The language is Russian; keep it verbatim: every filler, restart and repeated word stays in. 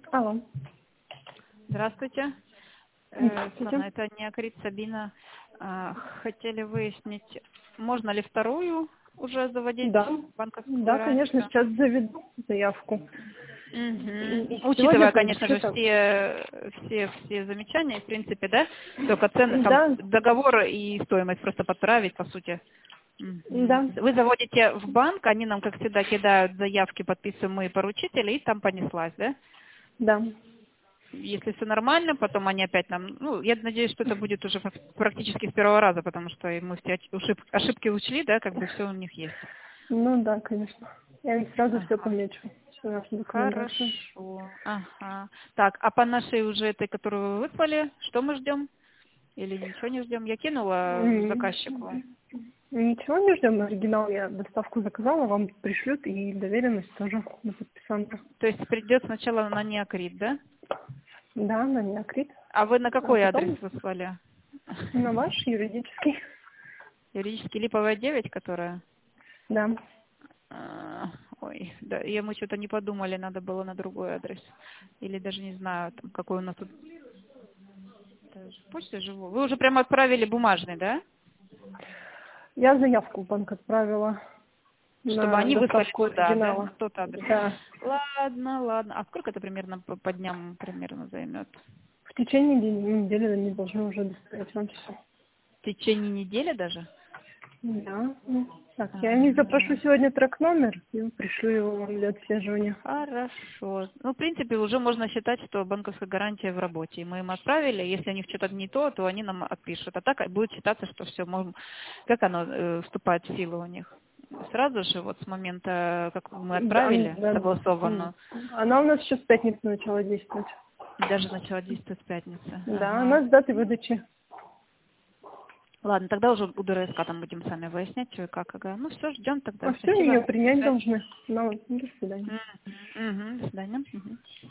Алло. Здравствуйте. Э, Здравствуйте. Сана, это Неокрит Сабина. А, Хотели выяснить, можно ли вторую уже заводить Да. банковскую Да, конечно, гарантию? сейчас заведу заявку. И, Мгм. и сегодня Учитывая, конечно же, подпишу. все, все, все замечания, в принципе, да, только цены, там, Да, договор и стоимость просто подправить, по сути. Мгм. да, Вы заводите в банк, они нам, как всегда, кидают заявки, подписываем мы поручители, и там понеслась, да? да. Если все нормально, потом они опять нам... Ну, я надеюсь, что это будет уже фак- практически с первого раза, потому что мы все оч- ушиб- ошибки учли, да, как бы все у них есть. Ну да, конечно. Я им сразу все Ага. помечу. Всю нашу документацию. Хорошо. Ага. Так, а по нашей уже этой, которую вы выслали, что мы ждем? Или ничего не ждем? Я кинула М, заказчику. Ничего не ждем. Оригинал я доставку заказала, вам пришлют и доверенность тоже на подписание. То есть придет сначала на неокрит, да? Да, на неокрит. А вы на А какой адрес потом выслали? на ваш юридический. Юридический липовая девять, которая... Да. А, Ой, да, я мы что-то не подумали, надо было на другой адрес. Или даже не знаю, там, какой у нас тут даже почта живу. Вы уже прямо отправили бумажный, да? Я заявку в банк отправила Чтобы на они выслали доставку туда, да? На оригинала. тот адрес. Да. Ладно, ладно. А сколько это примерно по, по дням примерно займет? В течение день- недели они должны уже доставить вам все. В течение недели даже? Да. Ну, так, я не запрошу Ага. сегодня трек-номер и пришлю его вам для отслеживания. Хорошо. Ну, в принципе, уже можно считать, что банковская гарантия в работе. И мы им отправили. Если у них что-то не то, то они нам отпишут. А так будет считаться, что все, можем... Как оно э, вступает в силу у них? Сразу же, вот с момента, как мы Да, отправили, да. М. согласованно, Она у нас еще с пятницы начала действовать. даже начало действовать с пятницы. Да, Ага. она с даты выдачи. Ладно, тогда уже у ДРСК там будем сами выяснять, что и как. Ага. Ну все, ждем тогда. А все Спасибо. ее До принять свидания. должны. Ну, до свидания. Мгм. Мгм. До свидания. Мгм.